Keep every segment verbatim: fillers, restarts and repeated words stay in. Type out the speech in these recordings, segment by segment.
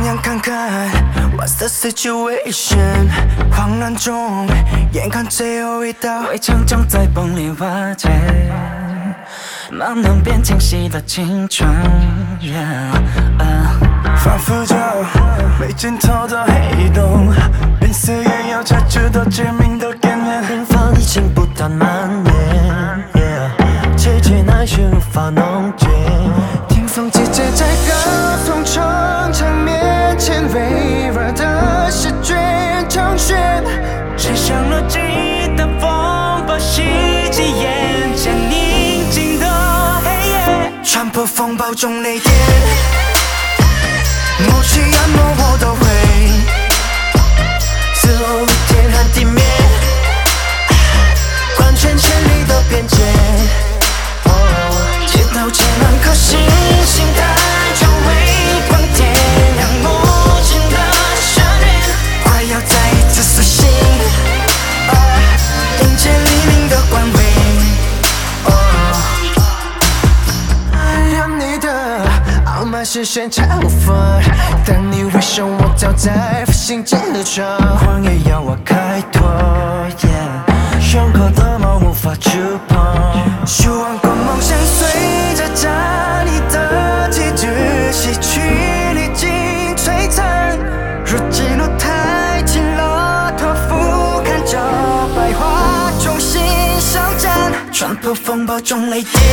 样看看 What's the situation？ 慌乱中，眼看最后一道围墙正在崩裂瓦解，慢慢变清晰的青春。Yeah, uh, 仿佛着没尽头的黑洞，变色也要察觉到致命的边缘。平凡已经不断蔓延， yeah, 结界那些无法弄清。听风姐姐在歌颂城墙面前微弱的试卷成选，吹响了记忆的风暴，袭击眼前宁静的黑夜，穿破风暴中雷电，默契淹没我都会似乎天和地面，贯穿千里的边界。街道千万颗星星带着微光点亮无尽的深渊，快要再一次苏醒，迎接黎明的光辉。让你的傲慢视线超凡，当你回首，我早在复兴街上，荒野要我开拓， yeah, 胸口的梦无法触碰，希望光芒相随着家里的旗帜，洗去历经璀璨，如今路太近了，托付看着百花重新相战，穿破风暴中雷电，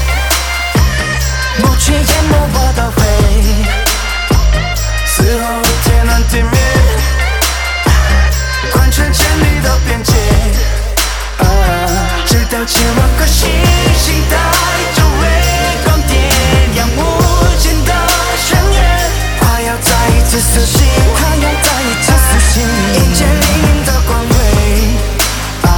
默契淹没我都会似乎天南地面，贯穿千里的边界，直到千万颗星星带着微光点亮无尽的深渊，快要再一次苏醒，快要再一次苏醒，迎接黎明的光辉。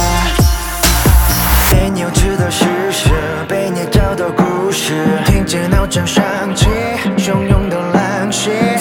被扭曲的事实，被捏造的故事，听见闹钟响起，汹涌的浪血。